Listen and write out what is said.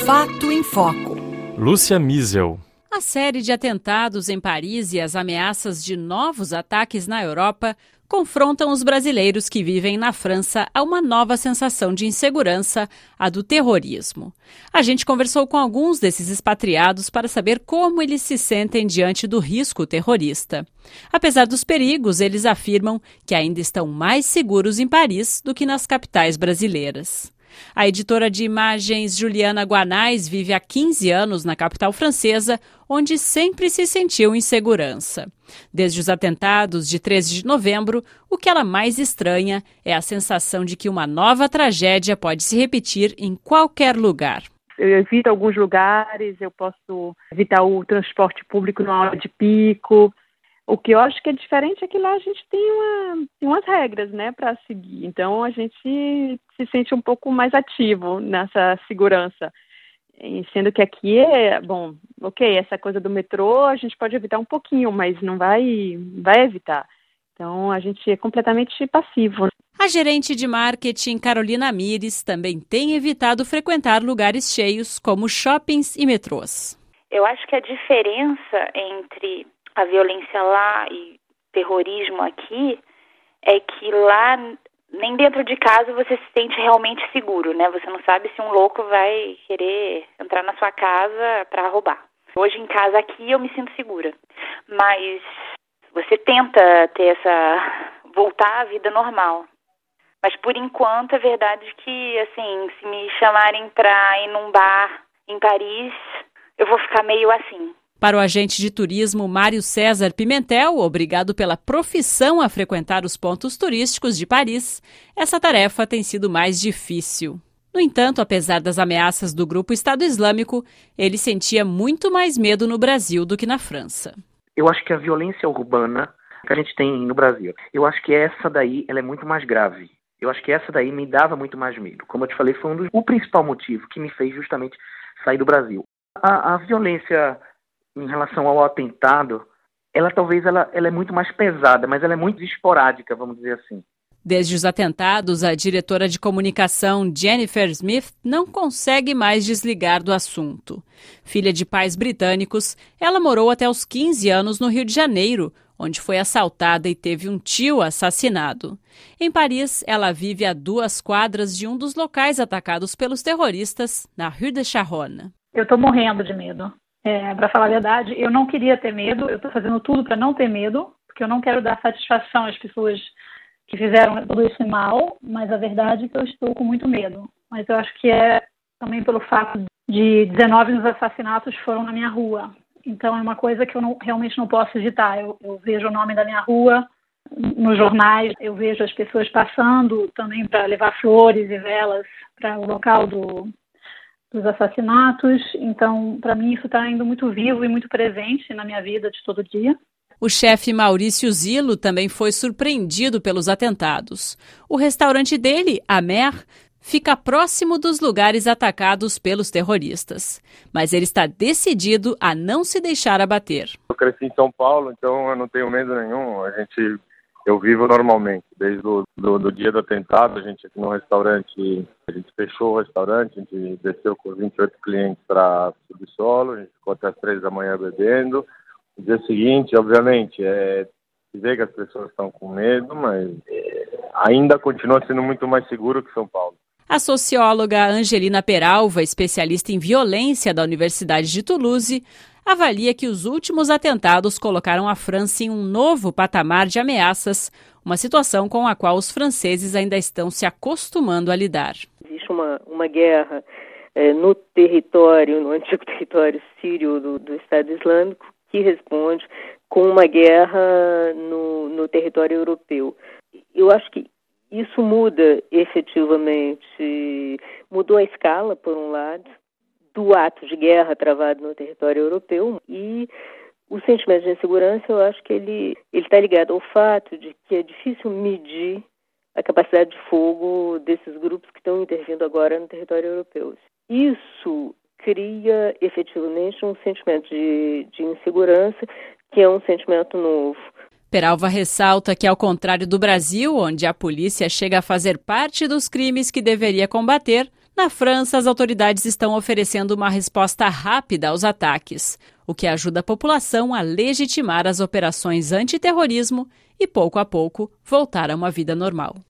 Fato em Foco. Lúcia Miesel. A série de atentados em Paris e as ameaças de novos ataques na Europa confrontam os brasileiros que vivem na França a uma nova sensação de insegurança, a do terrorismo. A gente conversou com alguns desses expatriados para saber como eles se sentem diante do risco terrorista. Apesar dos perigos, eles afirmam que ainda estão mais seguros em Paris do que nas capitais brasileiras. A editora de imagens Juliana Guanais vive há 15 anos na capital francesa, onde sempre se sentiu em segurança. Desde os atentados de 13 de novembro, o que ela mais estranha é a sensação de que uma nova tragédia pode se repetir em qualquer lugar. Eu evito alguns lugares, eu posso evitar o transporte público numa hora de pico. O que eu acho que é diferente é que lá a gente tem umas regras, né, para seguir. Então a gente se sente um pouco mais ativo nessa segurança. Sendo que aqui essa coisa do metrô a gente pode evitar um pouquinho, mas não vai evitar. Então a gente é completamente passivo. A gerente de marketing Carolina Mires também tem evitado frequentar lugares cheios como shoppings e metrôs. Eu acho que a diferença entre a violência lá e terrorismo aqui é que lá, nem dentro de casa você se sente realmente seguro, né? Você não sabe se um louco vai querer entrar na sua casa para roubar. Hoje em casa aqui eu me sinto segura, mas você tenta voltar à vida normal. Mas por enquanto é verdade que, assim, se me chamarem para ir num bar em Paris, eu vou ficar meio assim. Para o agente de turismo Mário César Pimentel, obrigado pela profissão a frequentar os pontos turísticos de Paris, essa tarefa tem sido mais difícil. No entanto, apesar das ameaças do grupo Estado Islâmico, ele sentia muito mais medo no Brasil do que na França. Eu acho que a violência urbana que a gente tem no Brasil, eu acho que essa daí ela é muito mais grave. Eu acho que essa daí me dava muito mais medo. Como eu te falei, foi o principal motivo que me fez justamente sair do Brasil. A violência em relação ao atentado, ela é muito mais pesada, mas ela é muito esporádica, vamos dizer assim. Desde os atentados, a diretora de comunicação Jennifer Smith não consegue mais desligar do assunto. Filha de pais britânicos, ela morou até os 15 anos no Rio de Janeiro, onde foi assaltada e teve um tio assassinado. Em Paris, ela vive a 2 quadras de um dos locais atacados pelos terroristas, na Rue de Charonne. Eu estou morrendo de medo. Para falar a verdade, eu não queria ter medo, eu estou fazendo tudo para não ter medo, porque eu não quero dar satisfação às pessoas que fizeram todo esse mal, mas a verdade é que eu estou com muito medo. Mas eu acho que é também pelo fato de 19 dos assassinatos foram na minha rua. Então é uma coisa que eu realmente não posso evitar. Eu vejo o nome da minha rua nos jornais, eu vejo as pessoas passando também para levar flores e velas para o local dos assassinatos. Então, para mim, isso está indo muito vivo e muito presente na minha vida de todo dia. O chefe Maurício Zillo também foi surpreendido pelos atentados. O restaurante dele, a Mer, fica próximo dos lugares atacados pelos terroristas. Mas ele está decidido a não se deixar abater. Eu cresci em São Paulo, então eu não tenho medo nenhum. Eu vivo normalmente. Desde do dia do atentado, a gente aqui no restaurante, a gente fechou o restaurante, a gente desceu com 28 clientes para o subsolo, a gente ficou até as 3 da manhã bebendo. No dia seguinte, obviamente, se vê que as pessoas estão com medo, mas ainda continua sendo muito mais seguro que São Paulo. A socióloga Angelina Peralva, especialista em violência da Universidade de Toulouse, avalia que os últimos atentados colocaram a França em um novo patamar de ameaças, uma situação com a qual os franceses ainda estão se acostumando a lidar. Existe uma guerra no antigo território sírio do Estado Islâmico, que responde com uma guerra no território europeu. Eu acho que isso muda efetivamente, mudou a escala, por um lado, do ato de guerra travado no território europeu, e o sentimento de insegurança, eu acho que ele está ligado ao fato de que é difícil medir a capacidade de fogo desses grupos que estão intervindo agora no território europeu. Isso cria efetivamente um sentimento de insegurança, que é um sentimento novo. Peralva ressalta que, ao contrário do Brasil, onde a polícia chega a fazer parte dos crimes que deveria combater, Na França, as autoridades estão oferecendo uma resposta rápida aos ataques, o que ajuda a população a legitimar as operações antiterrorismo e, pouco a pouco, voltar a uma vida normal.